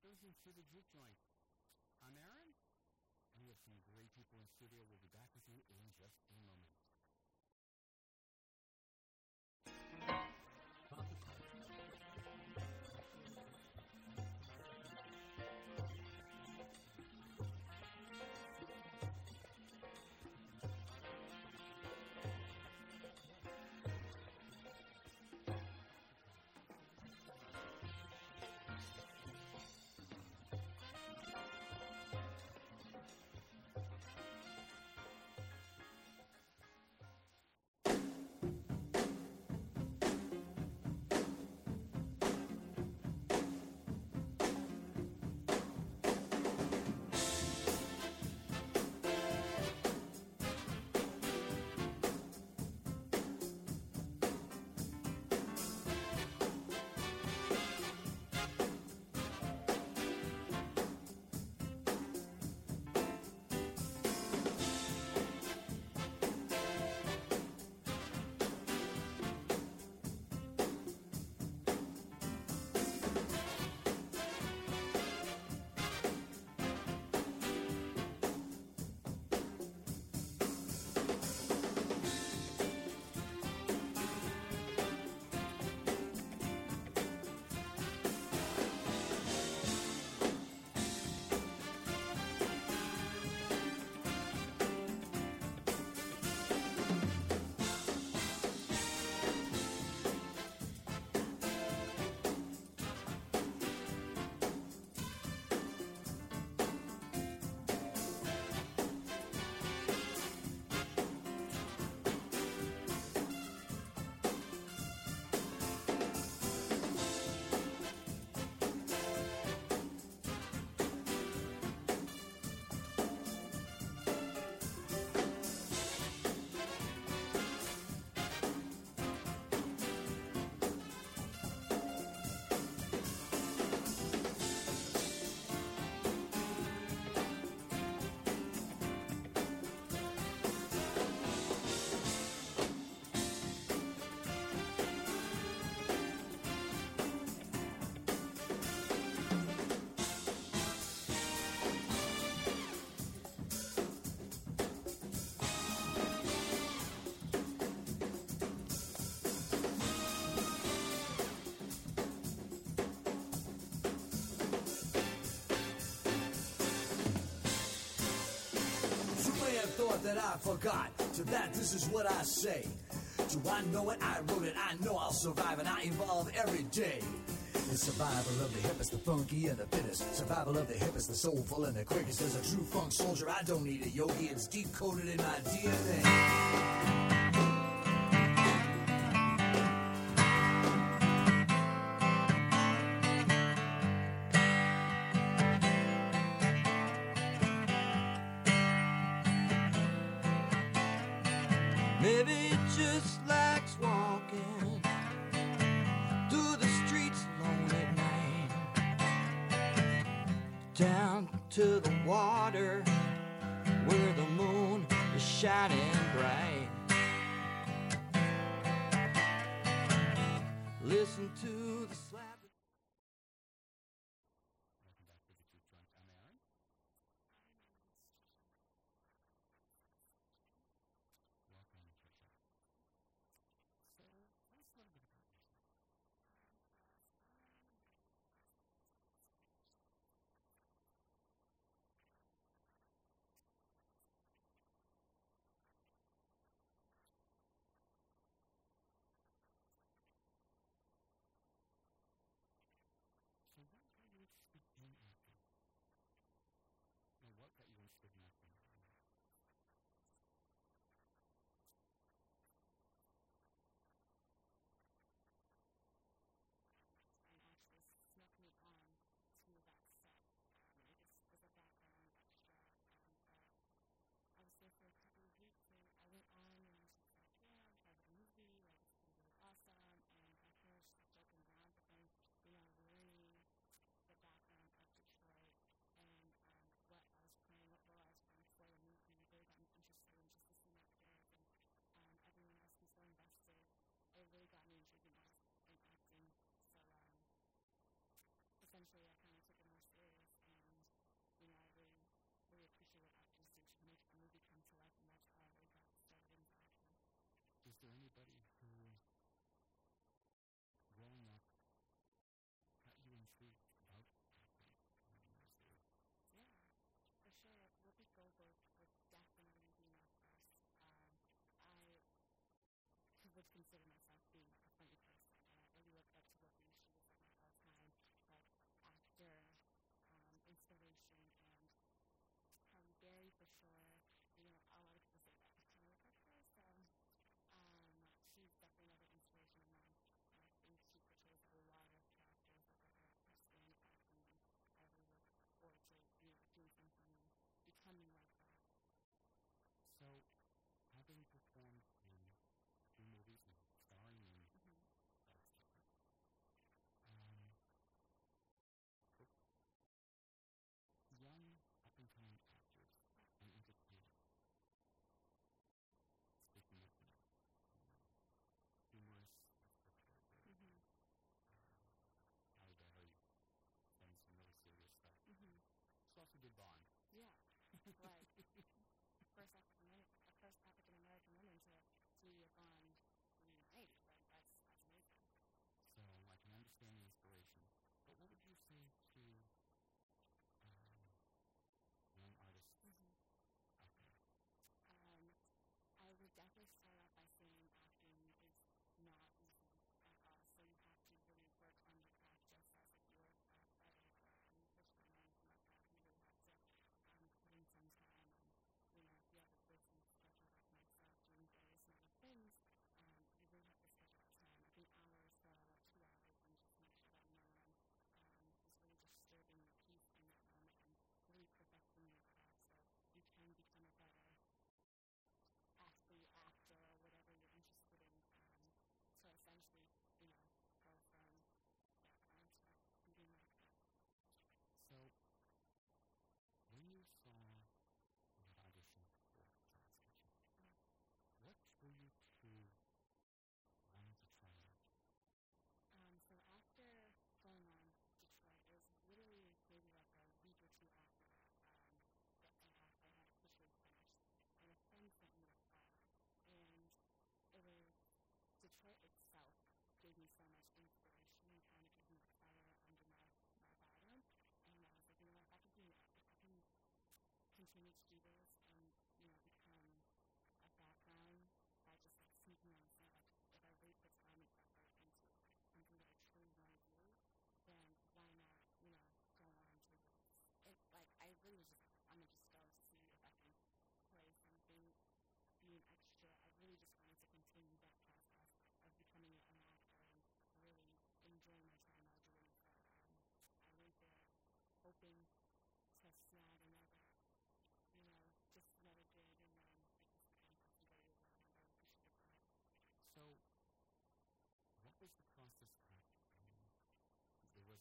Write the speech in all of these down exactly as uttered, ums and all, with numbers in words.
cruising through the juke joint. I'm Aaron, and we have some great people in studio. We'll be back with you in just a moment. Thought that I forgot, to that this is what I say. Do I know it? I wrote it, I know I'll survive, and I evolve every day. The survival of the hippest, the funky and the fittest. Survival of the hippest, the soulful and the quickest. As a true funk soldier, I don't need a yogi, it's deep coded in my D N A. Maybe it just likes walking through the streets alone at night, down to the water where the moon is shining bright. Listen to the slap. Welcome back to the juke joint. I'm Aaron. Welcome, Trisha. So, tell us a little bit about yourself.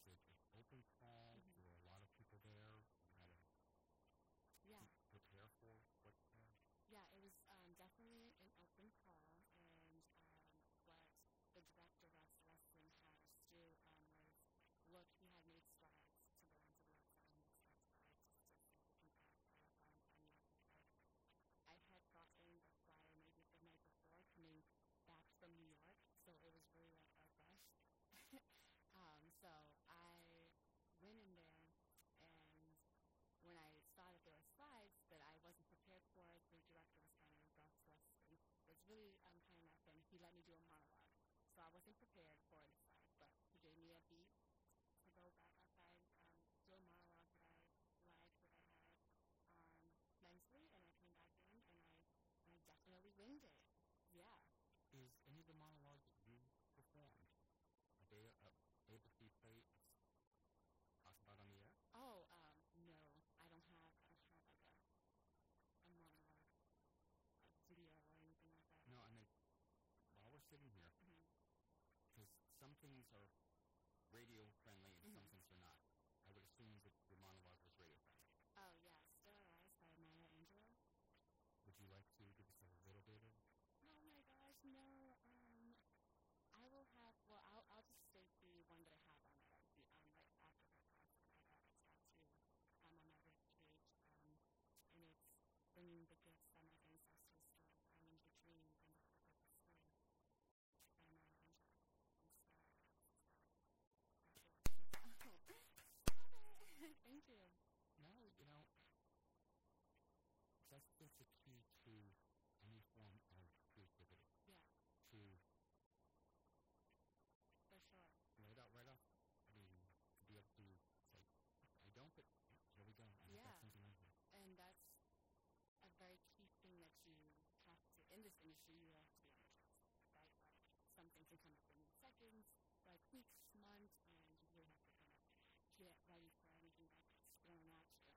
it an open call? Mhm. Were a lot of people there? You had to Yeah. prepare for what's there? Yeah, it was um, definitely an open call, and um, what the director of Celestin had us do um, was look. He had made strides to go onto the website and make strides just to see if we can add our um, annual because I had gotten the flyer maybe the night before coming back from New York, so it was really like a rush. um, so I went in there, and when I saw that there were slides that I wasn't prepared for, the director was kind of rough to us and was really um, kind enough, and he let me do a monologue. So I wasn't prepared for the slides, but he gave me a beat to go back outside, um, do a monologue that I liked, that I had um, mentally, and I came back in, and I, I definitely winged it. Yeah. Is any of the monologues that you performed, are they uh, able to be played, talked about on the air? Oh, um, no, I don't have, I don't have like a, a monologue, a video or anything like that. No, I mean, while we're sitting here, Mhm. because some things are radio friendly and some Mhm. things are not. I would assume that your monologue was radio friendly. Oh, yeah, Still Rise by Maya Angelou. Would you like to give us a little bit of? Oh my gosh, no. Um, I will have. Well, I'll I'll just state the one that I have on it. The, um, right after her passing, I got a tattoo um, on my rib cage, um, and it's bringing the gifts that my ancestors stole. I mean, the dream and the hope of the slave by Maya Angelou. And so, so that's the one. Stop it! Thank you. No, you know, that's that's the key to any form of creativity. Yeah, To for sure. right out, right off. I mean, to be able to say, I don't, but here we go. I Yeah. got something on here. And that's a very key thing that you have to, in this industry, you have to be on your toes, right? Like, something can come up in seconds, like weeks, months, and you really have to kind of get ready for anything that's thrown at you.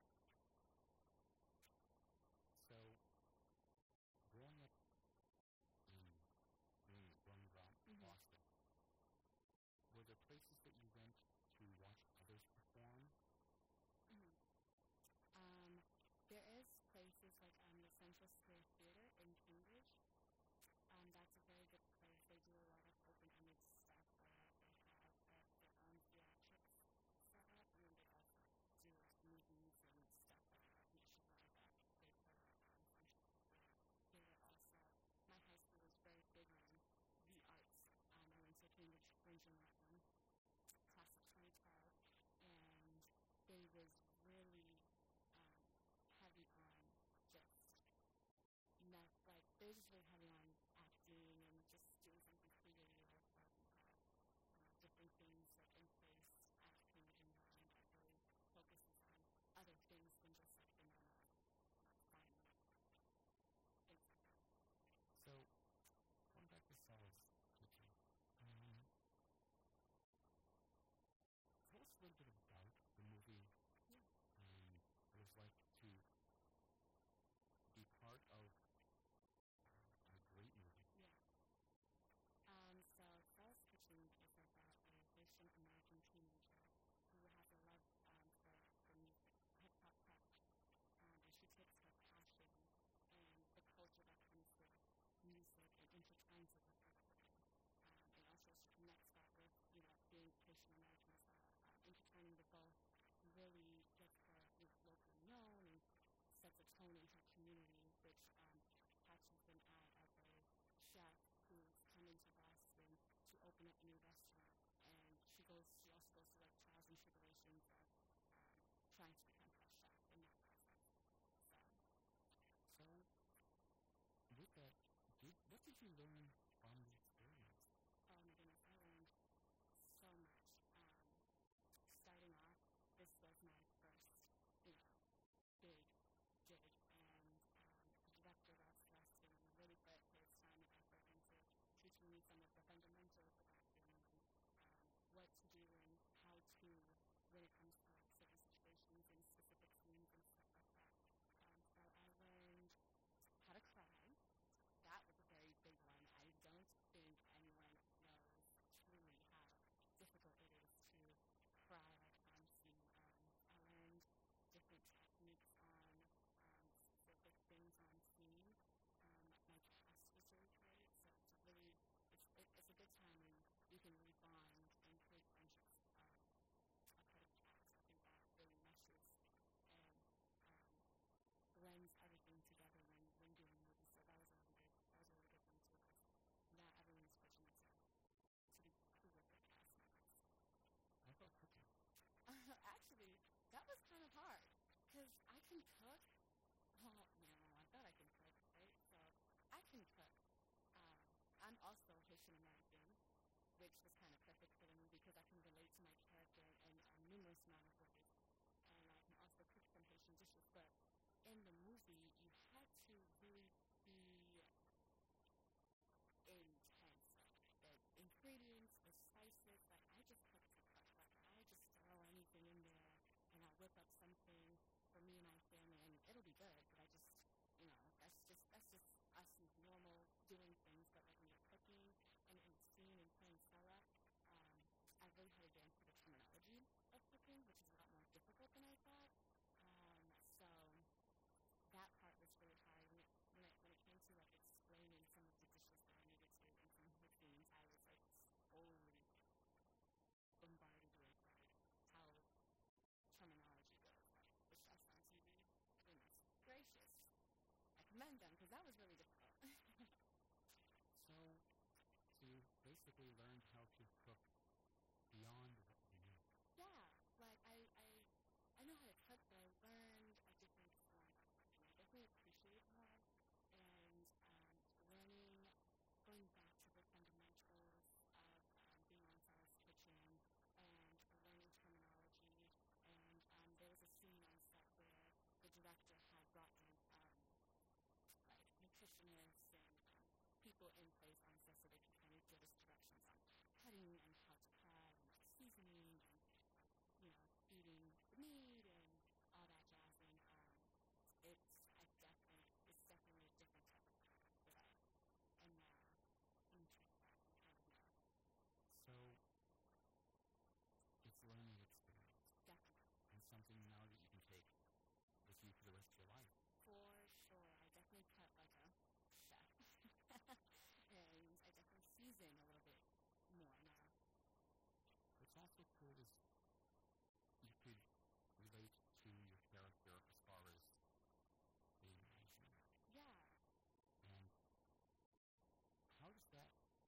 So, growing up in New England, growing around Mhm. Boston, were there places that you went to watch others perform? Mhm. Um, there is places like um, the Central Square Theater in Cambridge. Um, that's a very good place. They do a lot of open-ended stuff where they have uh, their own theatrics set up, and then they also do like movies and stuff that are like nationwide that they put at um, Central Square Theater also. My high school was very big on the arts. Um, I went to Cambridge Fringe and Latin, class of twenty twelve, and they was really um, heavy on just meth, like they were just really heavy on acting and just doing something creative. Like we had uh, different things like in place at Cambridge and Latin that really focuses on other things than just like the normal like, fine things like that. So, going back to Stella's teaching, um, tell us a little bit about the movie Yeah. and what it was like to be part of uh, a great movie. Yeah. Um, so Stella's Kitchen is about a Haitian American teenager who has a love um, for, for music, hip hop pop, um, and she takes her passion and the culture that comes with music and intertwines it with her cooking. Um, and also she connects that with, you know, being Haitian American as well. Um, intertwining the both really gets her, you know, locally known and sets a tone in her community, which um, catches an eye of a chef who's coming to Boston to open up a new restaurant, and she goes. She also goes through like trials and tribulations of um, trying to become a chef in that process. So, So, with that, did, what did you learn from the experience? oh my goodness, I learned so much. Um, starting off, this was my first, you know, big gig, and um, the director Rob Celestin really put his time and effort into teaching me some of the fundamentals of acting and um, what to do and how to when it comes to like certain situations and specific scenes and stuff like that. Um, so I learned how to cry. That was a very big one. I which was kind of perfect for the movie because I can relate to my character in a numerous amount of ways, and I can also cook some Haitian dishes. But in the movie, you had to really be intense. Like the ingredients, the spices, like I just cook to cook. Like I just throw anything in there and I'll whip up something for me and my family and it'll be good. But I just, you know, that's just that's just us normal doing things. But like when you're cooking and in scene and playing Stella, um, I really had to get into the terminology of cooking, which is a lot more difficult than I thought. Um, so that part was really hard when it when it when it came to like explaining some of the dishes that I needed to in some of the scenes. I was like slowly bombarded with like how terminology goes. Like the chefs on T V, goodness gracious, I commend them because that was really difficult. So, so you basically learned how to cook beyond what you knew. Yeah, like I, I I know how to cook, but I learned a different form of cooking. I definitely appreciate more, and um, learning, going back to the fundamentals of um, being on Stella's Kitchen and learning terminology. And um, there was a scene on set where the director had brought in um, like nutritionists and um, people in place on set so they could kind of give us directions on cutting and how to cut and like seasoning and you know, eating the meat and all that jazz. And um, it's I definitely it's definitely a different type of cooking that I am now intrigued at and kind of know. So, it's a learning experience Definitely. and something now that you can take with you for the rest of your life. For sure. I definitely cut like a chef. And I definitely season a little bit more now. What's also cool is you could relate to your character as far as being Asian American. Yeah. And how does that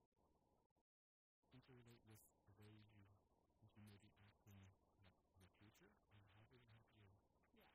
interrelate with the way you you may be acting in the, in the future? And how did it help you? Yeah.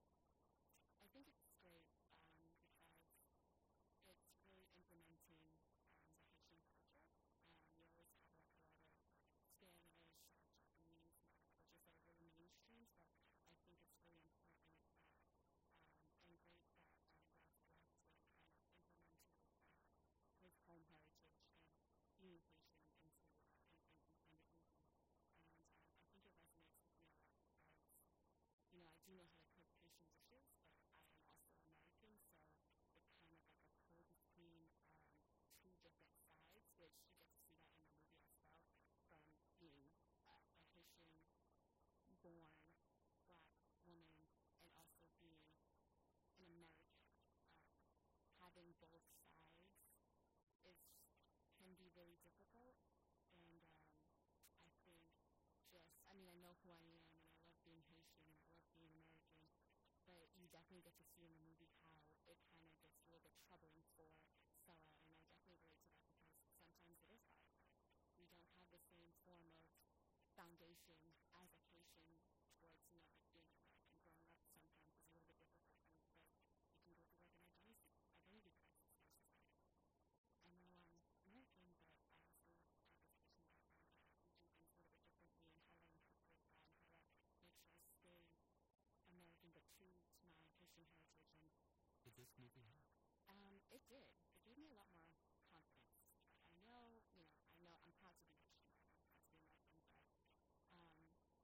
I think it's great um, because it's really implementing um, the Haitian culture. Um, we always have like a lot of Spanish, uh, Japanese, and other cultures that are really mainstream. So I think it's really important that um, and great that um, Ralph Walton kind of implemented uh, his home heritage and being Haitian into uh, in, in, in the movie. And um, I think it resonates with me a lot because you know, I do know how to cook Haitian dishes, but I am also American, so it's kind of like a pull between um, two different sides, which you get to see that in the movie as well, from being uh, a Haitian-born black woman and also being an American. Um, having both sides is can be really difficult, and um, I think just, I mean, I know who I am, and I love being Haitian, and I love being American, but you definitely get to see in the movie how it kind of gets a little bit troubling for Stella, and I definitely relate to that because sometimes it is hard. Like, we don't have the same form of foundation as a Haitian towards, you know, like being American. Growing up sometimes is a little bit difficult for me because you can go through like an identity, identity crisis versus like, I know I'm American, but I also have this Haitian background, and we do things a little bit differently, and how do I incorporate that, and how do I make sure I stay American but true to my Haitian heritage. And Did this movie help? um, it did. It gave me a lot more confidence. Like I know, you know, I know I'm proud to be Haitian, I know I'm proud to be American, but um,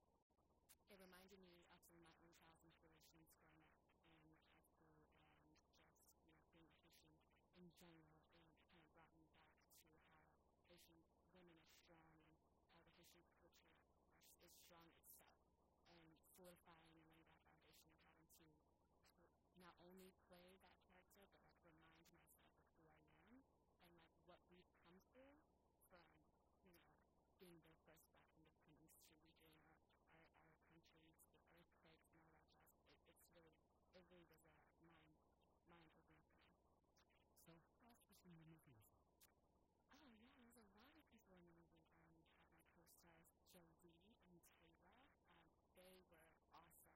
it reminded me of some of my own trials and tribulations growing up in high school and just, you know, being a Haitian in general, and it kind of brought me back to how Haitian women are strong and how the Haitian culture are, is strong itself, and solidifying and laying that foundation of having to, to not only play that character but like remind myself of who I am and like what we've come through from, you know, being the first black independence to regain our, our, our country, to the earthquakes and all that jazz. It, it's really, it really was a mind, mind opener for me. So, who else was in the movie with you? Oh yeah, there's a lot of people in the movie. Um, we had my co-stars Jolie and Taylor. Um, they were awesome.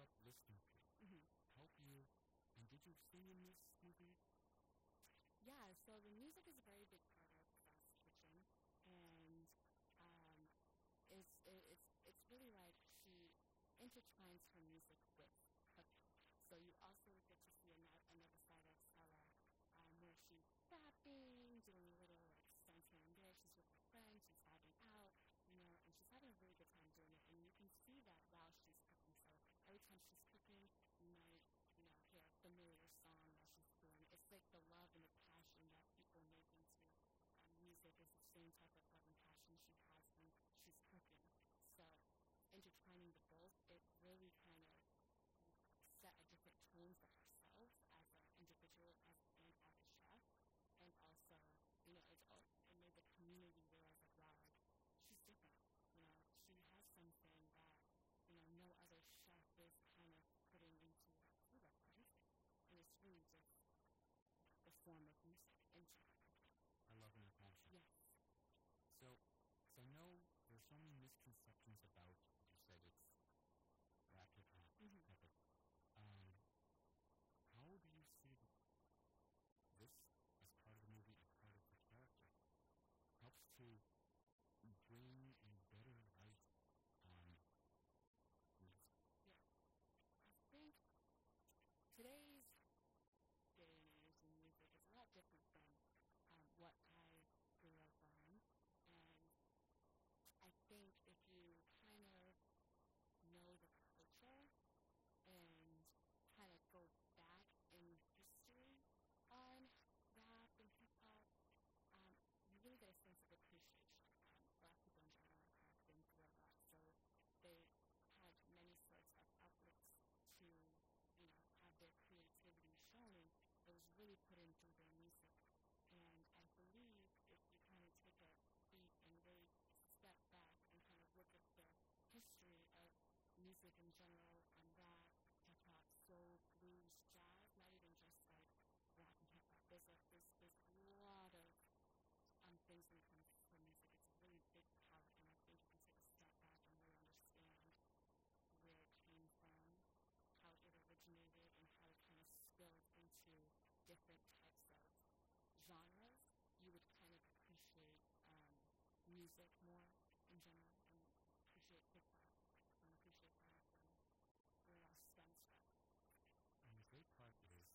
up listening to Mm-hmm. help you? And did you sing in this movie? Yeah, so the music is a very big part of Sal's Kitchen, and um, it's it, it's it's really like she intertwines her music with cooking. So you also get to see another another side of Stella, um, where she's rapping, doing a little like stunts here and there. She's with her friends, she's vibing out, you know, and she's having a really good time doing it. And you can see that while she's cooking. So every time she's cooking, you might you know hear a familiar song that she's doing. It's like the love and the passion that people make into um, music is the same type of love and passion she has when she's cooking. So intertwining the both, it really kind of set a different tone for herself as an individual as and as a chef, and also you know it al- it made the community realize like wow, like she's different. You know she has something that you know no other chef is kind of putting into her food like music, and it's really just the form of music into her cooking. I love an passion. Yes. So, so I know there's so many misconceptions about, you said it's rap hip hop Mhm. type of. Um, how do you see th- this as part of the movie and part of the character? Helps to bring a better light on music. Yeah. I think today's day and age in music is a lot different than um, what I grew up on, and I think if you kind of know the culture and kind of go back in history on rap and hip hop, um, you really get a sense of appreciation. Um, Black people in general have been through a lot, so they had many sorts of outlets to, you know, have their creativity shown, and it was really put in through their music. And I believe if you kind of take a beat and really step back and kind of look at the history of music in general, um, rap, hip hop, soul, blues, jazz, not even just like rap and hip hop. There's a there's there's a lot of um things when it comes to music. It's a really big palette, and I think if you take a step back and really understand where it came from, how it originated, and how it kind of spilled into different types of genres, you would kind of appreciate um, music more in general, and appreciate hip hop, and appreciate rap, and where it all stems from. And the great part is,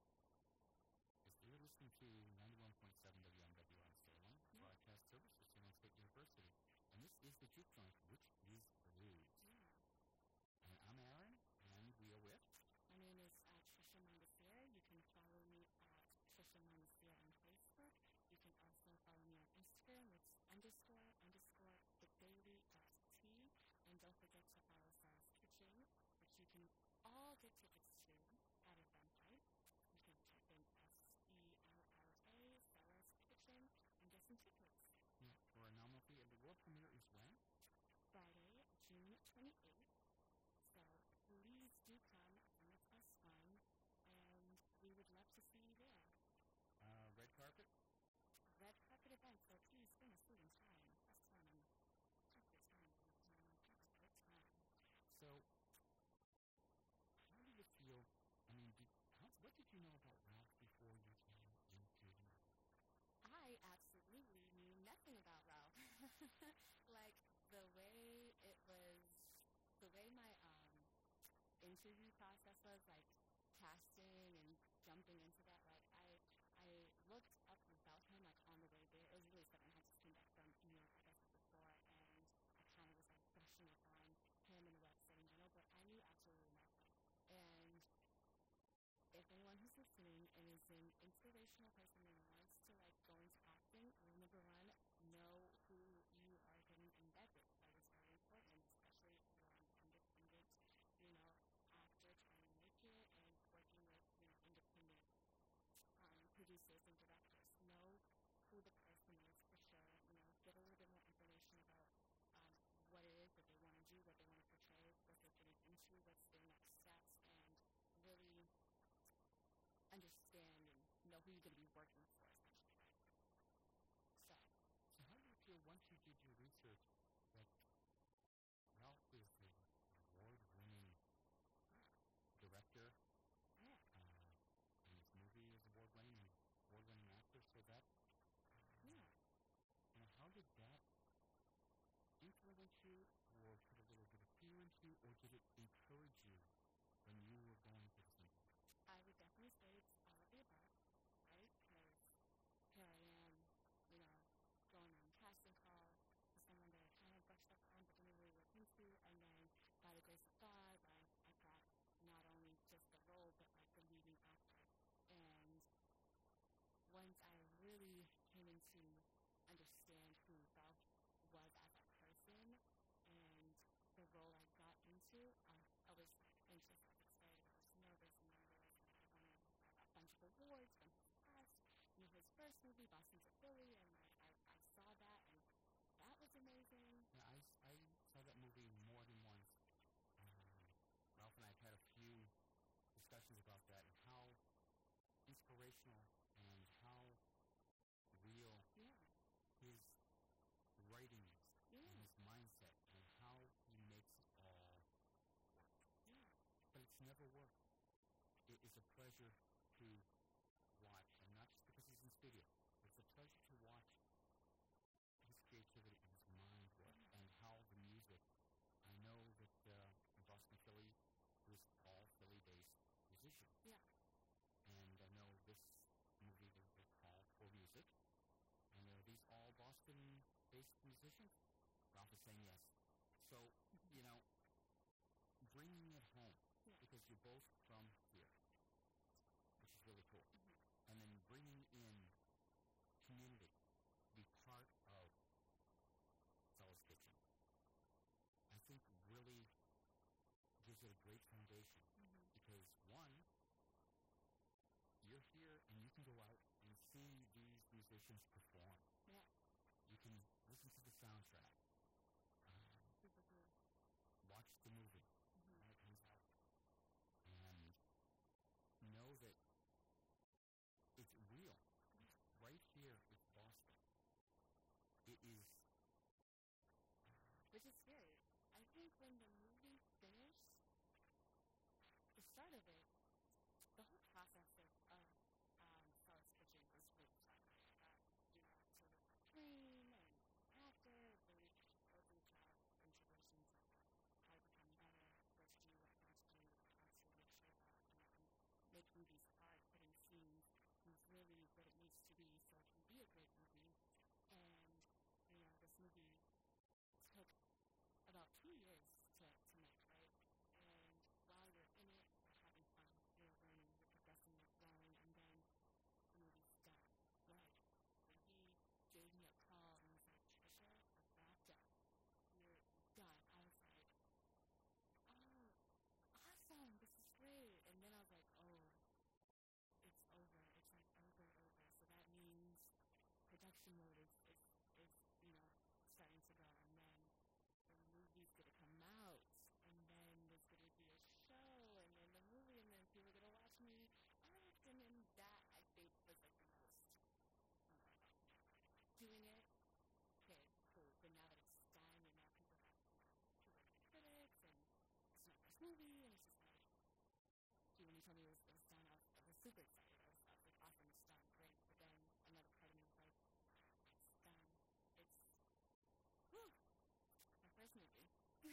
is that you're listening to ninety-one point seven W M W on Salem, Yeah. broadcast service for Salem State University. And this is the Juke Joint, which is blues. Yeah. And I'm Aaron, and we are with. My name is uh, Trisha Mondesir. You can follow me at Trisha Mondesir on Facebook. You can also follow me on Instagram. It's underscore underscore the daily dot t. And don't forget to follow Sal's Kitchen, which you can all get tickets to at Eventbrite. You can type in S E L L A, Sal's Kitchen, and get some tickets. Yeah, for a nominal fee. And the world premiere is when? Friday, June twenty-eighth. So please do come, bring a plus one, and we would love to see you there. Uh, red carpet? Red carpet event, so please bring a suit and tie and plus one and have a good time, ladies and gentlemen. Have a good time. So, how do you feel? I mean, did, how, what did you know about Ralph before you came into the movie? I absolutely knew nothing about Ralph. Like the way it was, the way my um interview process was, like casting and jumping into that. Like I, I looked up about him like on the way there. It was really sudden. I just came back from New York, like I said before, and I kind of was like brushing up on him and the website in general. But I knew absolutely nothing. And if anyone who's listening and is an inspirational person and wants to like go into acting, rule number one, know who you are getting in bed with. That is very important, especially if you're an independent, you know, actor trying to make it and working with, you know, independent um, producers and directors. Know who the person is for sure. You know, get a little bit more information about um, what it is that they want to do, what they want to portray, what they're getting into, what's their next steps, and really understand and know who you're going to be working for, essentially, right? So, So, how do you feel once you did your research that Ralph is the award-winning into, or put a little bit of fear into, or did it encourage you when you were going to the cinema? I would definitely say it's all of the above, right? Because here I am, you know, going on casting call for someone that I kind of brushed up on but didn't really look into, and then by the grace of God, like I got not only just the role but like the leading actor. And once I really came into understand who Ralph was as a person and the role I got into, I, I was like anxious, I was excited, I was nervous, and then I realized that I won a, a bunch of awards from his past, you know, his first movie, Boston to Philly, and like I, I saw that, and that was amazing. Yeah, I, I saw that movie more than once. Um, Ralph and I have had a few discussions about that and how inspirational and how real Yeah, his writing is yeah, and his mindset and how he makes it all work. yeah, But it's never worked. It is a pleasure to watch, and not just because he's in studio. It's a pleasure to watch his creativity and his mind work, yeah, and how the music. I know that uh, in Boston, Philly, it was all Philly-based musicians, yeah, and I know this movie there was a call for music, and are these all Boston-based musicians? Ralph is saying yes. So, you know, bringing it home, yeah, because you're both from here, which is really cool. mm-hmm. And then bringing in community to be part of Fella's Kitchen, I think really gives it a great foundation. Mm-hmm. Because one, you're here and you can go out and see these musicians perform. Yeah, You can listen to the soundtrack, um, super cool. watch the movie Mm-hmm. when it comes out, and know that it's real. It's right here. It's Boston. It is. Which is scary. I think when the movie finished, the start of it, the whole process of, of um, Fella's Kitchen was really fun. I got, you know, to live my dream and actor, really go through trials and tribulations of how to become better, what to do, what not to do, how to make sure that, you know, I'm making these hard hitting scenes move really what it needs to be so it can be a great movie. And, you know, this movie took about two years to, to make, right? And while you're in it, you're having fun, you're learning, you're progressing, you're growing, and then the movie's done. Like, when he gave me a call and was like, Trisha, we're wrapped up. You're done. I was like, oh, awesome, this is great. And then I was like, oh, it's over. It's like over, over. So that means production mode is, is, is you know, starting to go. And then the movie's going to come out. And then there's going to be a show. And then the movie. And then people are going to watch me act. And then that, I think, was like the most, oh my God, doing it. Okay, cool. But now that it's done and now people have, you know, people are critics and it's my first movie. And it's just like, gee, when you told me it was, it was done, I was, I was super excited. I was, I was like, awesome, it's done, great. But then another part of me was like, it's done. It's, whew, my first movie.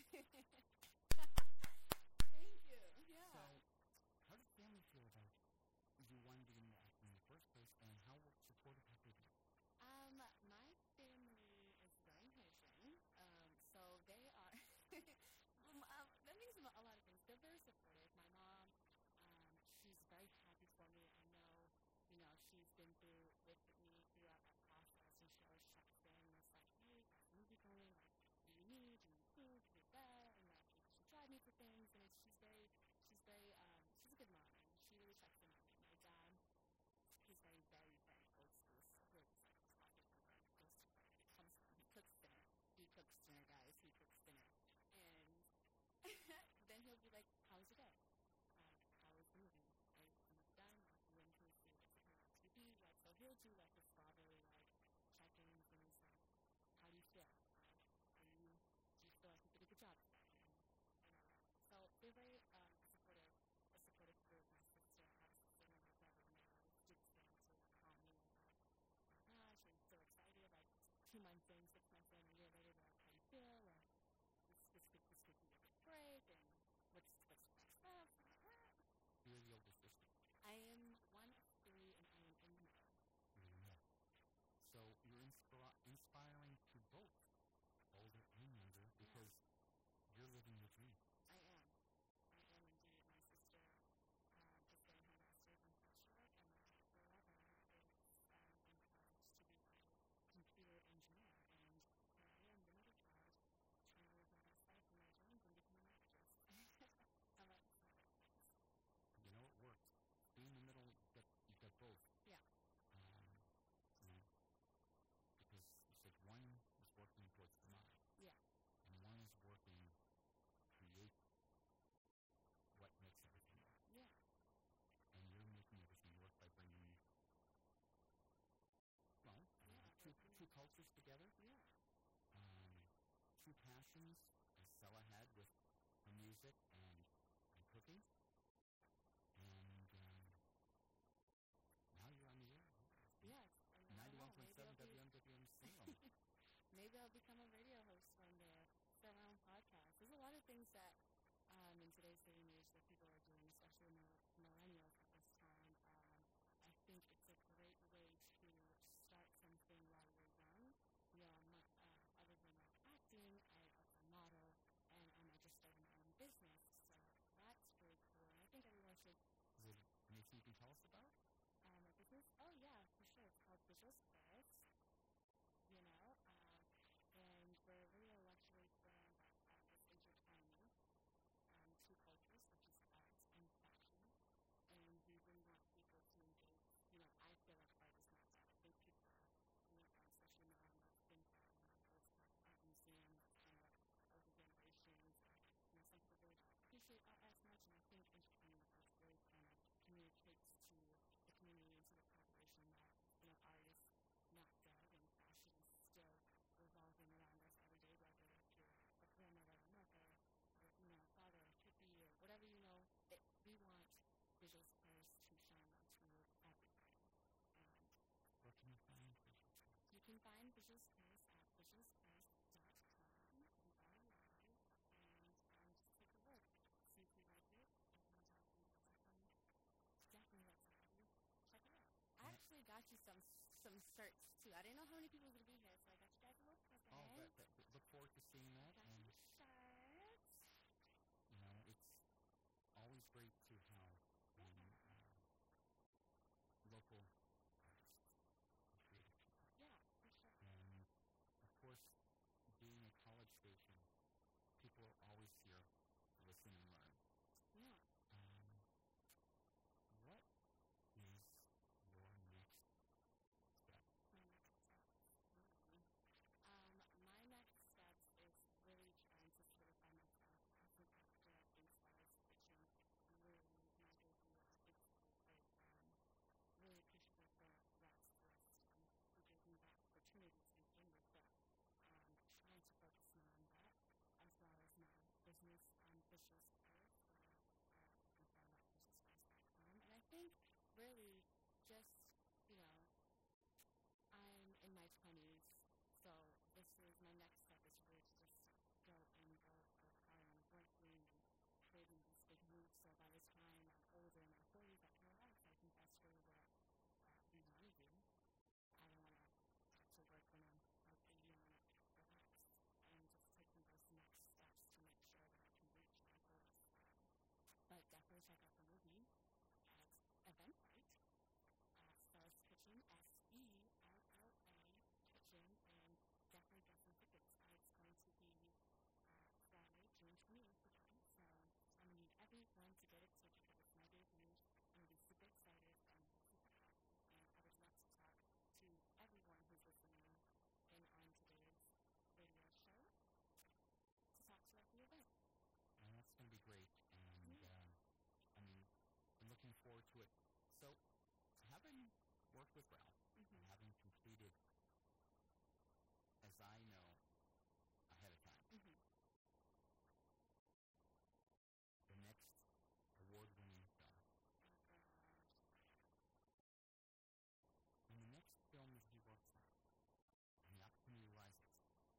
Thank you. Yeah. So, how did family feel about you wanting to get into acting in the first place, and how supportive have they been? Um, my family is very Haitian, um, so they are, um, um, that means a lot of things. They're very supportive. My mom, um, she's very happy for me. I know, you know, she's been through with me throughout that process, and she always checks in and is like, hey, how's the movie going? Like, what do you need? Do you need food? Do you need that? And like, two passions uh, sell ahead with her music and, and cooking. And um, now you're on the air. Yes. And I don't ninety-one know, point maybe seven I'll be- W M W M Salem. Maybe I'll become a radio host one day. Start my own podcast. There's a lot of things that um, in today's day and age that people are doing, especially mil- millennials at this time. Um, I think it's a great way to start something while you're young. You know, my, uh, other than like acting, I also model, and um, I just started my own business. So that's really cool. And I think everyone should. Is it anything you can tell us about? Um, a business? Oh yeah, for sure. It's called Visuals Paris. You know, um, and we're really a luxury brand that um, is intertwining um, two cultures, which is art and fashion. And we really want people to engage. You know, I feel like art is not dead. I think people, you know, um, especially millennials, think that you know there's like art museum that's kind of older generations, or you know, some people really don't appreciate art as much. And I think intertwining with us really kind of communicates to the community and to the population that you know art is not dead and fashion is still revolving around us every day, whether if you're a grandmother, a mother, or you know, a father, a hippie, or whatever you know. It, we want Visuals Paris to shine onto everything. And Where can you find Visual Paris? you can find Visuals Paris at visuals paris dot com. We are live, and um, just take a look, see if you like it, and um, definitely, definitely let's have you check it out. I Yeah. actually got you some some shirts too. I didn't know how many people were gonna be here, so I got you guys a little present. Oh, that, that, that- look forward to seeing that. Got And you the shirts. you know, it's always great to have um, uh, local artists and creative people. Yeah, for sure. And of course, being a college station, people are always here to listen and learn. Yeah. Um, what is your next step? My next steps. Ooh. Um, my next steps is really trying to solidify myself as an actor as far as pitching really my debut. I think is um, really appreciative for Rex List um, who gave me that opportunity to begin with, but um, trying to focus more on that as well as my business um, Visuals Paris, where uh, you can find that visuals paris dot com. And I think really just, you know, I'm in my twenties, so this is my next step is really to just go and go, go hard on working and creating these big moves. So by the time I'm older in my forties, I can relax. I think that's really what uh, we want to do. I don't want to have to work when I'm like eighty. I want to relax and just taking those next steps to make sure that I can reach my goals. Um, but definitely check out the movie at Eventbrite. Uh, Stars Kitchen, S E L L A Kitchen, and definitely get some tickets. Uh, it's going to be uh, Friday, June twenty-eighth again, so I'm going to need everyone to get a ticket. It's my debut. I'm going to be super excited and super happy, and I would love to talk to everyone who's listening in on today's radio show to talk to you at the event. And that's going to be great. And Yeah. um, I mean, I'm looking forward to it. So, having worked with Ralph, Mm-hmm. and having completed, as I know, ahead of time, Mm-hmm. the next award-winning film, Oh, gosh. and the next film that he works on, and the opportunity arises,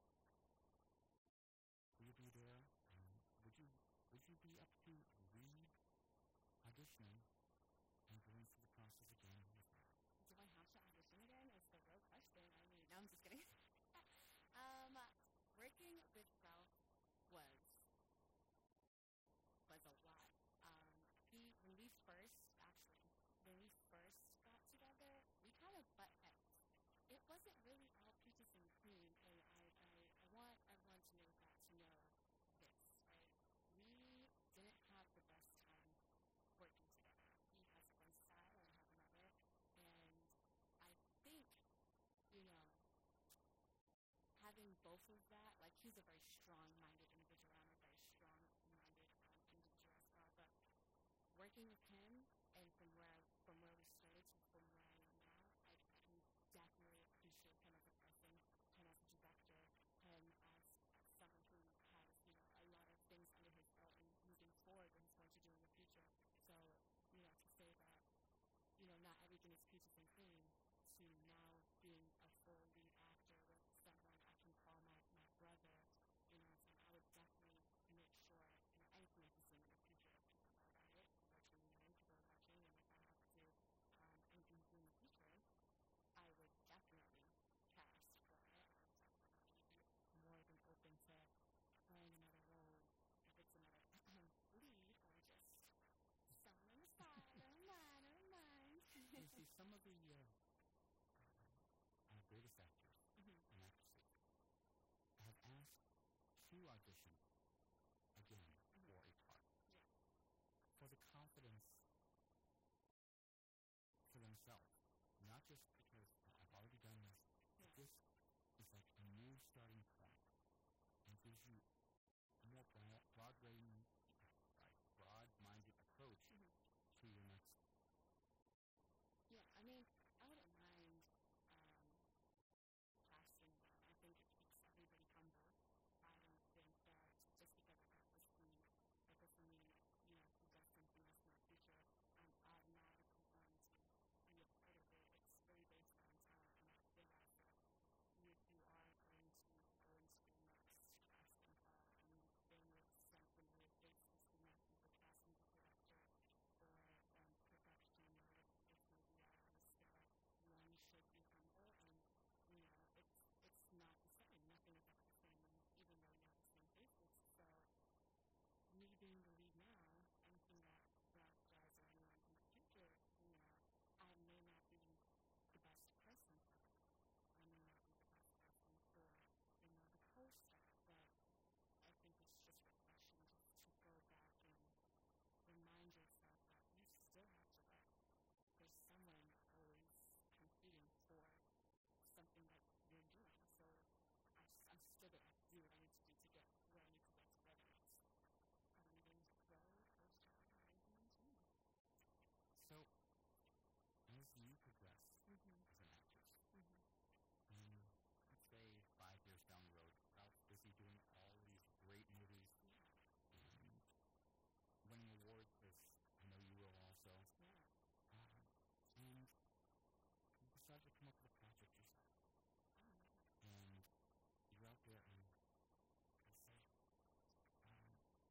will you be there? Um, would you would you be up to re-auditioning and going through the process again with Ralph? Do I have to audition again? Is the real question. I mean, no, I'm just kidding. um, working with Ralph was was a lot. Um, he when we first actually when we first got together, we kind of butt heads. It wasn't really all peaches and cream, and I, I, I want everyone to know that to know this, right? We didn't have the best time working together. He has one style and I have another, and I think, you know, having both of that, like he's a very strong-minded individual, I'm a very strong-minded um, individual as well, but working with him and from where I, from where we started to from where I am now, I, I can definitely appreciate him as a person, him as a director, him as, as someone audition again Mhm. for a part, Yeah. for the confidence for themselves, not just because oh, I've already done this, but Yeah. this is like a new starting point and gives you a more broad, Broadway, sorry, broad-minded approach Mhm. to your next. Yeah, I mean, I wouldn't mind um, casting well. I think it keeps everybody humble. I don't think that just because I got this lead, that doesn't mean that, you know, who does something else in the future, I'm automatically going to be a part of it. It's really based on talent, and I feel as if if you are going to go into your next casting call and you've been with something with faces who might be the casting director or um, production or whatever the case may be, I always feel like one should be humble, and you know it's it's not the same. Nothing is ever the same, and even though you have the same faces. So me being the lead now, anything that Ralph does or anyone in the future, you know, I may not be the best person for them. I may not be the best person for, you know, the co-star, but I think it's just refreshing just to go back and remind yourself that you still have to work. There's someone always competing for something that you're doing. So I, am still going to do what I need to do to get where I need to get to, whether it's a leading role, co-star, or even on screen. So, as you progress Mm-hmm. as an actress, Mm-hmm. and let's say five years down the road, Ralph's busy doing all these great movies Yeah. and winning awards, as I know you will also, Yeah. um, and you decide to come up with a project yourself, Oh, yeah. and you're out there and let's say, um,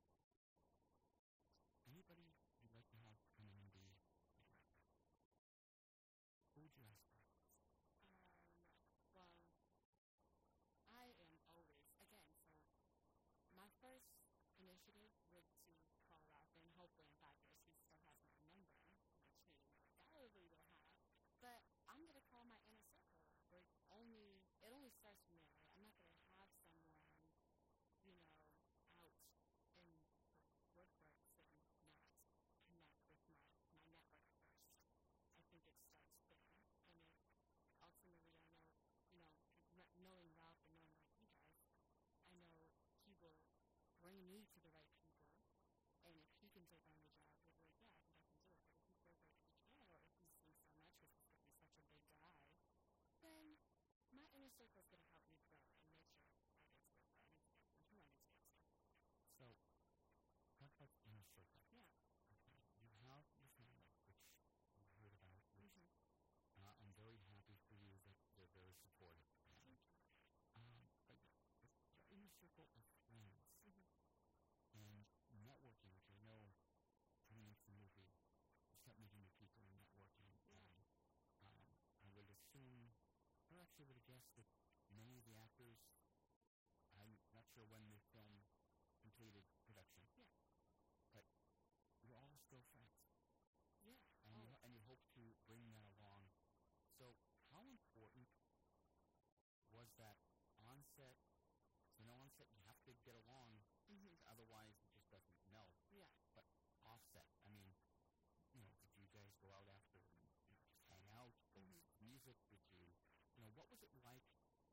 anybody you'd like to have come in and be a director, who would you ask for? Um, well, I am always, again, so my first initiative would to call Ralph, and hopefully in five years he still has my number, which he undoubtedly will have. But I'm going to call my inner circle. We're only, it only starts from there, right? I'm not going to have someone, you know, out in the woodworks and not connect with my, my network first. I think it starts there. And if ultimately I know, you know, kn- knowing Ralph and knowing what he does, I know he will bring me to the right people. And if he can take on the job, he'll be like, yeah, I think I can do it. But if he feels like he can't, or if he's seen so much because he's going to be such a big guy, then my inner circle is going to help me grow and make sure I get to where I need to get to and who I need to get to. So, talk about the inner circle. Yeah. Okay, you have your family, which you heard about, which Mm-hmm. uh, I'm very happy for you that they're very supportive. And, Thank you. um, but your, your inner circle of friends Mm-hmm. and networking, which I know coming into the movie, you start meeting new people and networking, Yeah. and um, I would assume, or actually would have guessed that many of the actors, I'm not sure when the film completed production, Yeah. but you're all still friends. Yeah. And you, Always. and you hope to bring that along. So how important was that on set? You know, on set you have to get along, Mm-hmm. otherwise it just doesn't meld. Yeah. But offset, I mean, you know, did you guys go out after and you know just hang out, go Mhm. listen to music? Did you, you know, what was it like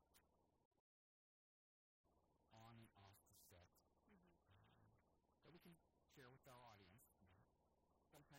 on and off the set Mm-hmm. um, that we can share with our audience? You know, don't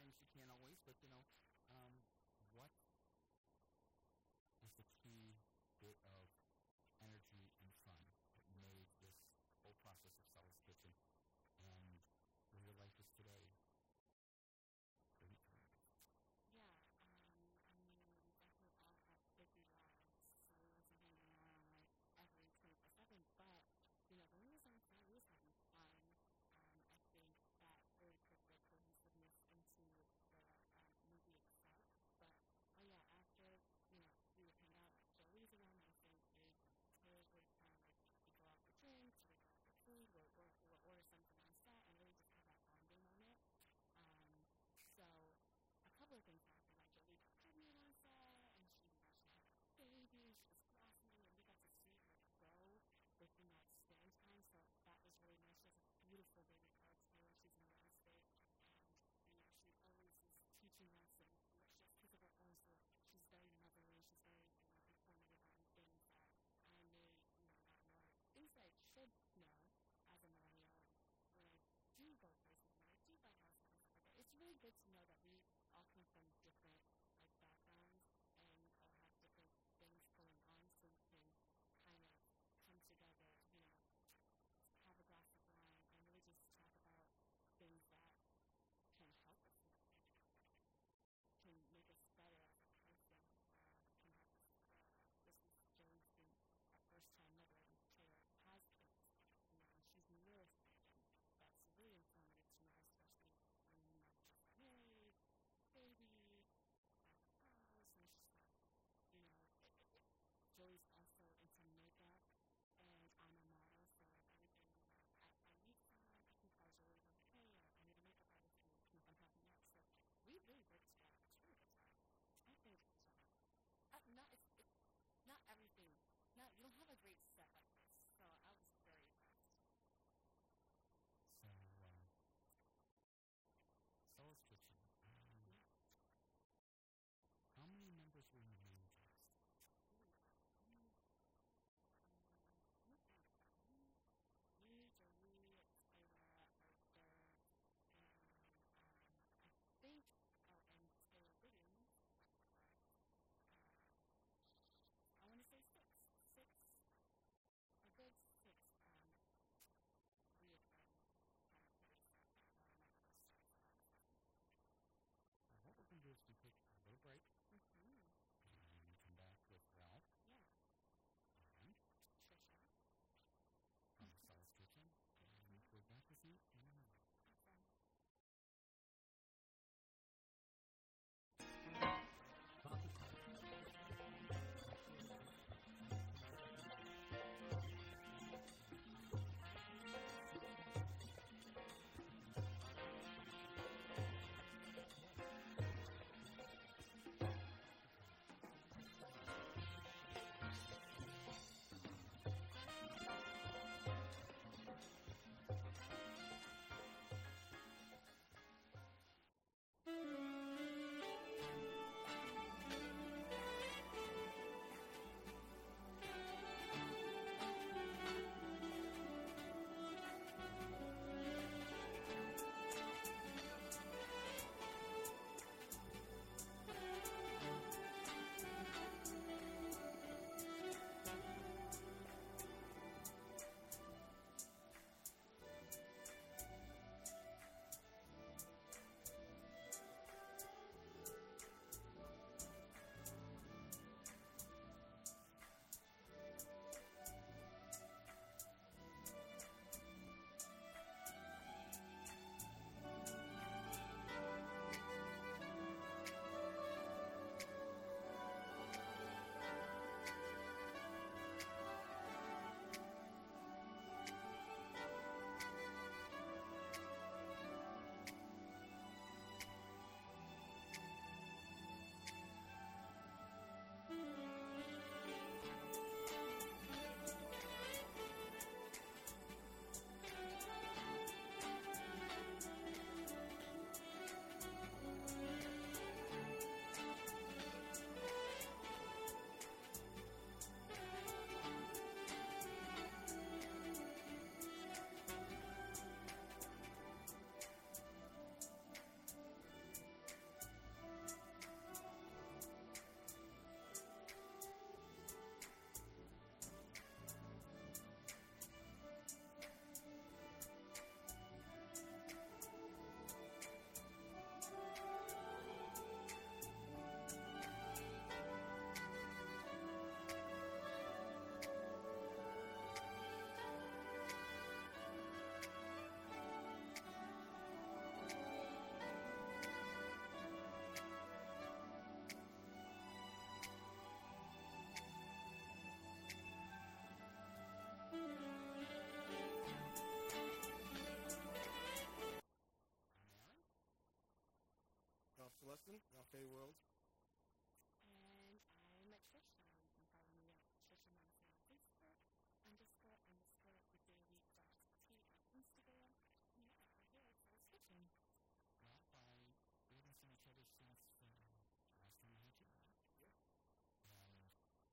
Faye World. And I'm at Trisha. You can follow me at Trisha Madison on Facebook, underscore, underscore, the daily dot T on Instagram. And yeah, we're here at Sal's Kitchen. Well, I we haven't seen each other since uh, last time I had you on. Yeah. And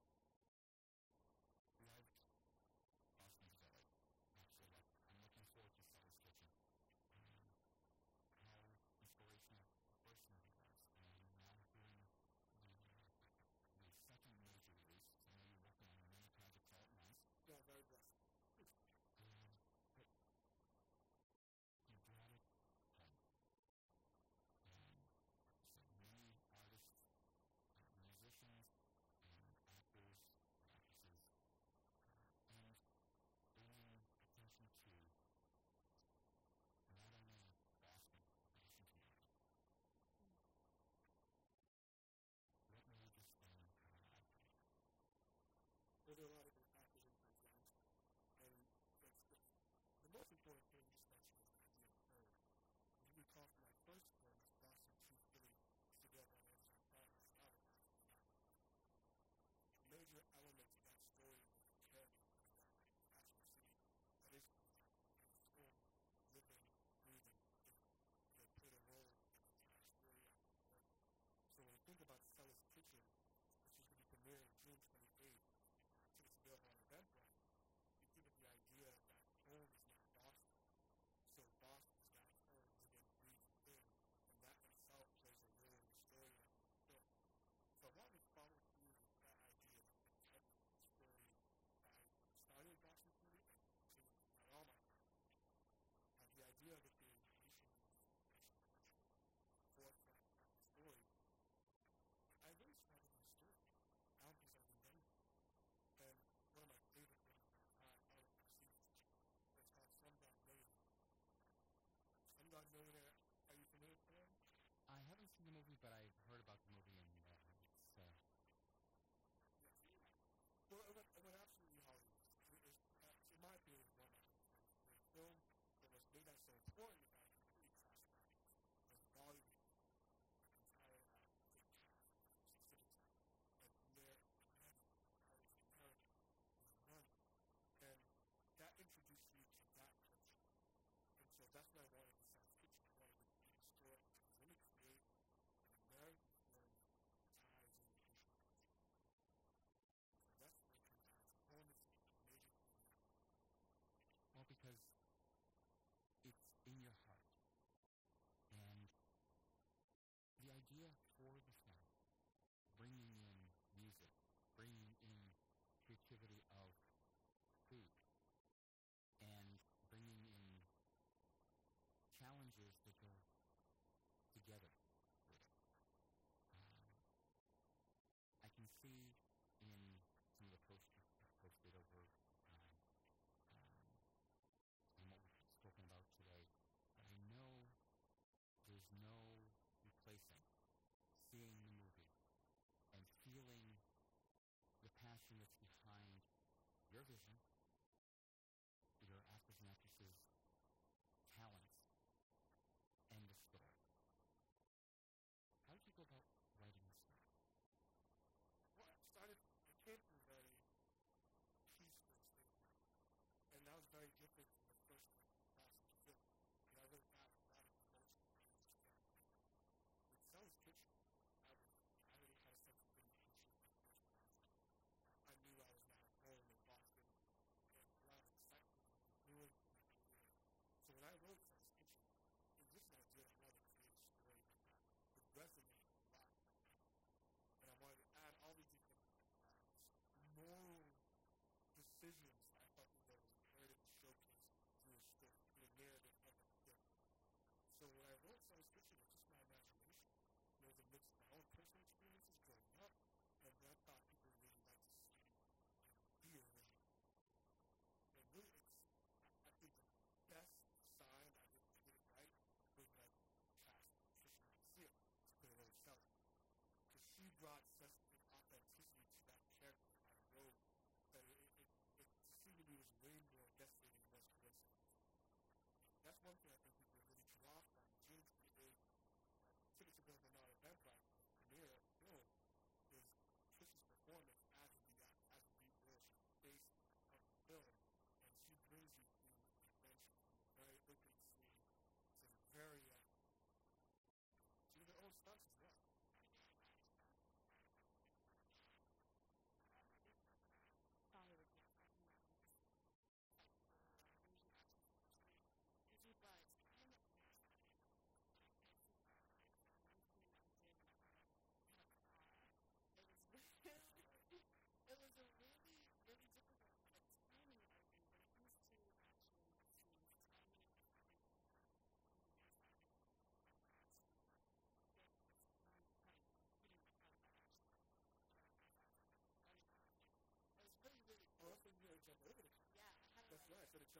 loved Boston Together. Actually, like, I'm looking forward to Sal's Kitchen. And how inspirational the first movie was. And now hearing the, uh, the second major release, so I know you're working on many projects all at once. Yeah, very blessed. Um, but you brought it home. And so many artists, uh, musicians, and actors, and actresses, uh, and bringing attention to not only Boston, but Boston community. What made this thing come alive for you? Well, there are a lot of different factors it comes down to. And it's, it's, the most important thing you just mentioned is the idea of home. If you recall from my first film, it's Boston to Philly together on Amazon Prime, it's not a Boston without Philly. A major element of that story was the character of Philly that way, the actual city that is Philadelphia. It has its own living, breathing thing that played a role in the entire story arc of the film. So when you think about Sal's Kitchen, which is going to be premiering June twenty-eighth, tickets available on Eventbrite, you think of the idea that home is now Boston. So Boston is now its own living, breathing thing, and that in itself plays a role in the story arc of the film. So I wanted to follow through with that idea, that integrity of the story, by starting with Boston Philly and continuing throughout all my projects. Uh, the idea of it being Haitian music, Haitian culture, forefront of the story, I really started in the story. Boundaries are remembered. And one of my favorite things about time, I don't know if you've seen this, it's called Slumdog Millionaire. Slumdog Millionaire, are you familiar with the film? I haven't seen the movie, but I've heard about the movie, and uh, it's uh, Yes. Well, it went, it went absolutely Hollywood. It was, uh, in my opinion, it was one of my favorite films. It was a great film, but what's made that so important is that it completely crossed boundaries. It was Bollywood, like entire uh, big cast from sixty cities. And from there, Manny, how it was American, it was money. And that introduced you to that culture. And so that's what I wanted in Sal's Kitchen. I wanted to be historic because let me create an American film that ties in with Haitian culture. So that's what it comes down to. Home is a major thing in that. well, because it's in your heart. And the idea for the film, bringing in music, bringing in creativity of food, and bringing in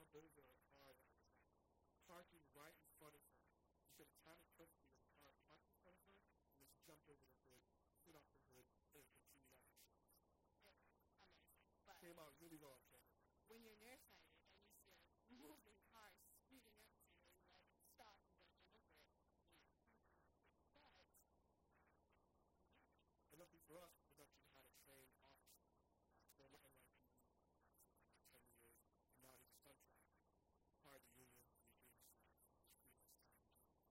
over a car that was like parking right in front of her. She said it timed it perfectly with the car parked in front of her, and then she jumped over the hood, slid off the hood, and continued out her shows. It was amazing. But Came out really well on camera. when you're nearsighted and you see a moving car speeding up to you and you like stop and don't jump over it, you know, but um, And luckily for us, production had a trained officer, uh, former N Y P D officer for about ten years, and now he's a stunt driver. Part of the union, and he gave us uh, some of his freelance time to do it.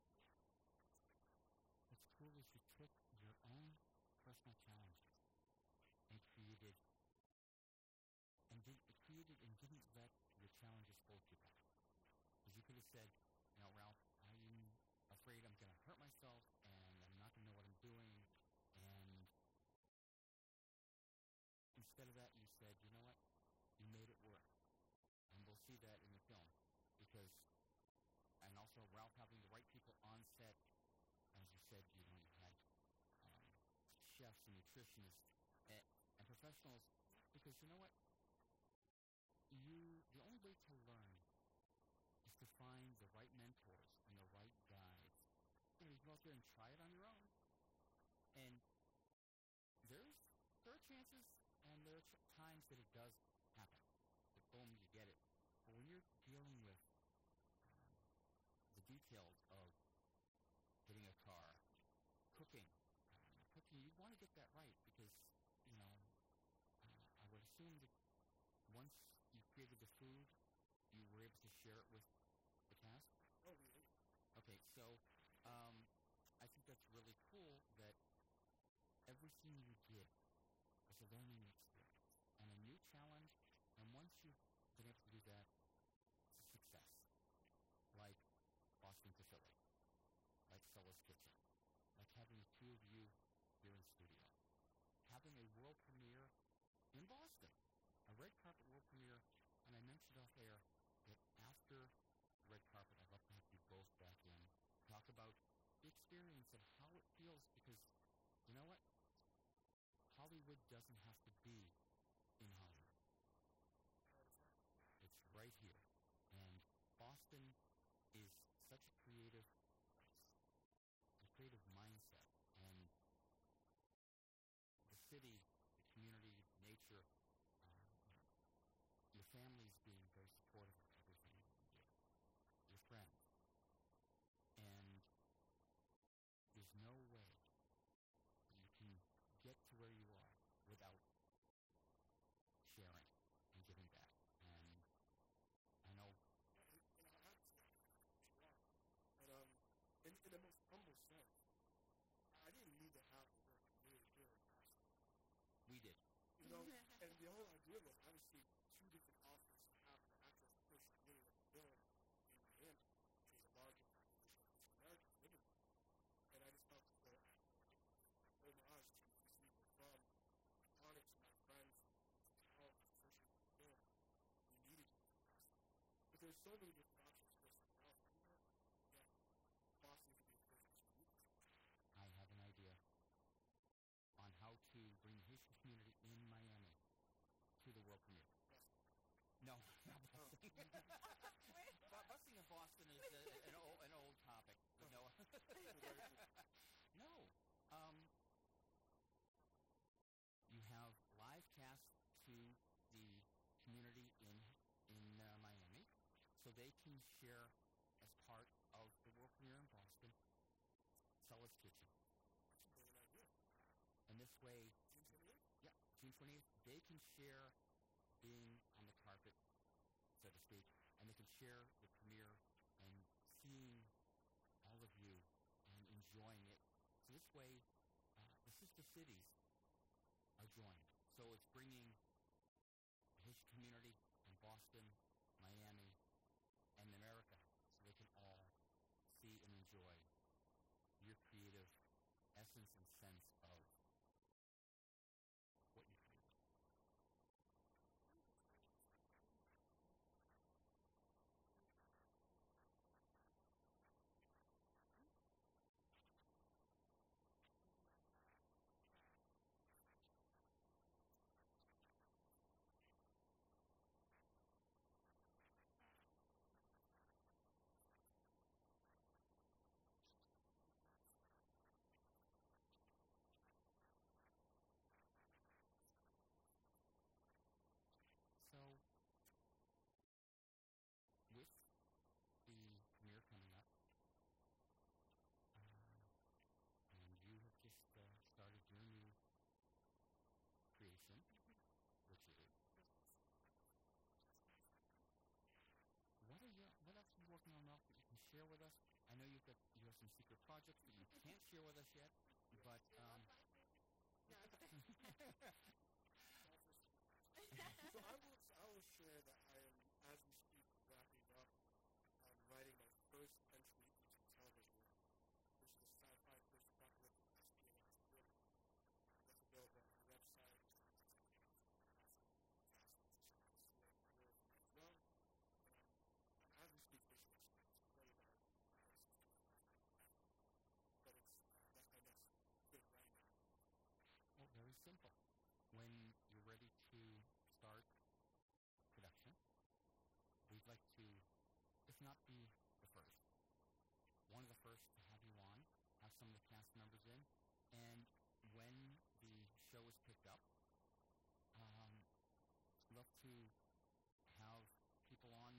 What's cool is you took your own personal challenges and created and did created and didn't let your challenges hold you back. Because you could have said, you know, Ralph, I'm afraid I'm going to hurt myself and I'm not going to know what I'm doing. And instead of that, you said, you know what? You made it work. And we'll see that in the film. Because, and also Ralph having the right people on set, as you said, you know, you had um, chefs and nutritionists and, and professionals. Because you know what? You, the only way to learn is to find the right mentors and the right guides. You know, you go out there and try it on your own. And there's, there are chances and there are ch- times that it does happen. That boom, you get it. But when you're dealing with um, the details of getting a car, cooking, um, cooking, you want to get that right because, you know, uh, I would assume that once you created the food, you were able to share it with the cast? Oh, really? Okay, so um, I think that's really cool that everything you did was a learning experience and a new challenge, and once you've been able to do that, it's a success. Like Boston to Philly, like Sulla's Kitchen, like having the two of you here in studio, having a world premiere in Boston, a red carpet world premiere, and I mentioned off air that after the red carpet, I'd love to have you both back in, talk about the experience and how it feels, because you know what? Hollywood doesn't have to be in Hollywood. It's right here. And Boston is such a creative place, a creative mindset, and the city, the community, nature, um, your family's being very supportive of everything that you do, your friends. And there's no way you can get to where you are without sharing and giving back. And I know Yeah, and, and I have to say, you are. And um, in, in the most humble sense, I didn't need to have the word community here in Boston. we did. You know, and the whole idea was I received two different offers to have the actual first community of the film in Miami, which is a larger population of Asian Americans living there. And I just felt as though I homage to receive it from honor to my friends to tell the professionals of the film we needed to move to Boston. But there's so many different options for something else. You know, that Boston could be the first place we meet. I have an idea on how to bring the Haitian community in Miami to the world premiere. No, not busing. Bu- busing in Boston is a, an, old, an old topic. But no, no. Um, you have live cast to the community in in uh, Miami, so they can share as part of the world premiere in Boston. Sulla's Kitchen, That's a brilliant idea. and this way, June twenty-eighth? yeah, June twentieth, they can share being on the carpet, so to speak, and they can share the premiere and seeing all of you and enjoying it. So this way, uh, the sister cities are joined. So it's bringing the Haitian community in Boston, Miami, and America, so they can all see and enjoy your creative essence and sense of what you created. some secret projects that you can't share with us yet, but um, No. So I will, so I will share that I am, as we speak, wrapping up, um, writing my first entry into television, which is a sci-fi post-apocalyptic espionage thriller that's available on our website. As well, and I'm, I'm as we speak finishing that script. It's only about five, six chapters left, but it's uh, that's my next big right now. well, very simple. When you're ready to start production, we'd like to, if not be the first, one of the first to have you on, have some of the cast members in, and when the show is picked up, um, love to have people on,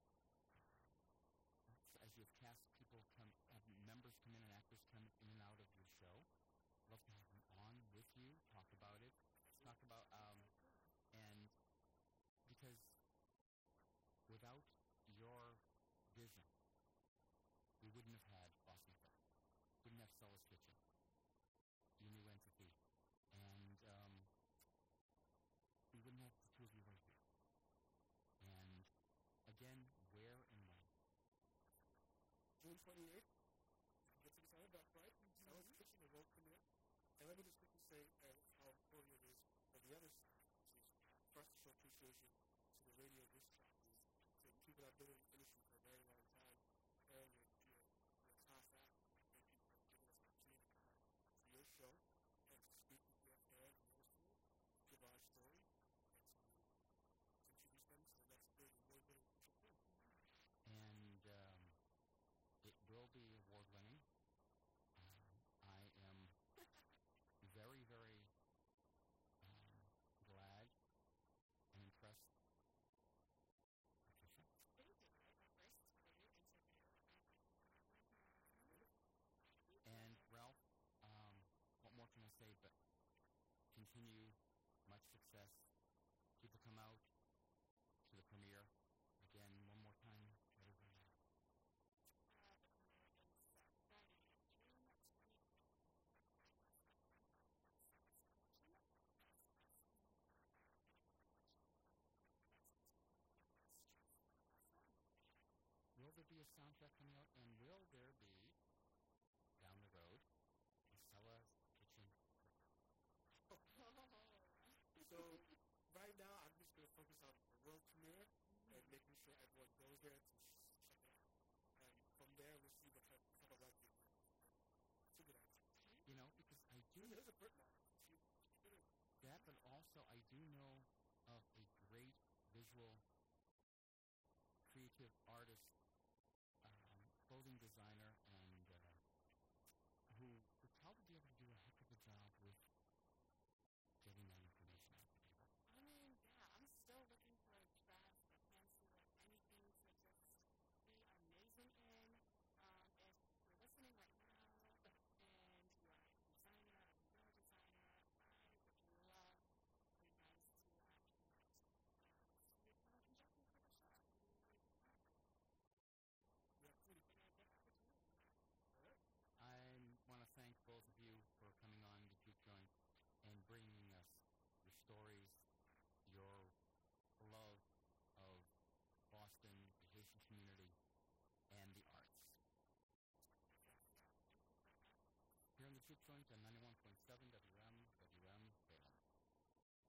uh, as you have cast people come, have members come in and actors come in and out of your show. Love to have them on with you, talk about it, talk about, um, and because without your vision, we wouldn't have had Boston Film, wouldn't have Stella's Kitchen, your new entity, and um, we wouldn't have the two of you right here. And again, where and when? June twenty-eighth, you can get tickets on Eventbrite. Stella's Kitchen, the world premiere. And let me just quickly say uh, how important it is on the other side, which is for us to show appreciation to the radio disc jockeys, to the people that have been in the industry for a very long time, and you're, you're, you're a class act. Thank you for giving us an opportunity to come out to your show and to speak with your fans and your listeners, give our story, and to, to introduce them to the next big award-winning feature film. And um, it will be award-winning. Um, I am very, very um, glad and impressed. Patricia? Thank you. Right, my first radio interview. And Ralph, um, what more can I say but continue much success. People come out to the premiere. Again, one more time, let everybody know. Uh, the premiere is uh, Friday, June twenty-eighth. Will there be a soundtrack coming out, and will there be, down the road, a Stella's Kitchen? So right now, I'm just going to focus on the world premiere and making sure everyone goes there to sh- check it out. And from there, we'll see what type, what type of life they do. It's a good idea. You know, because I do There's a Brit model. She, she did it. that, but also I do know of a great visual creative artist, um, clothing designer,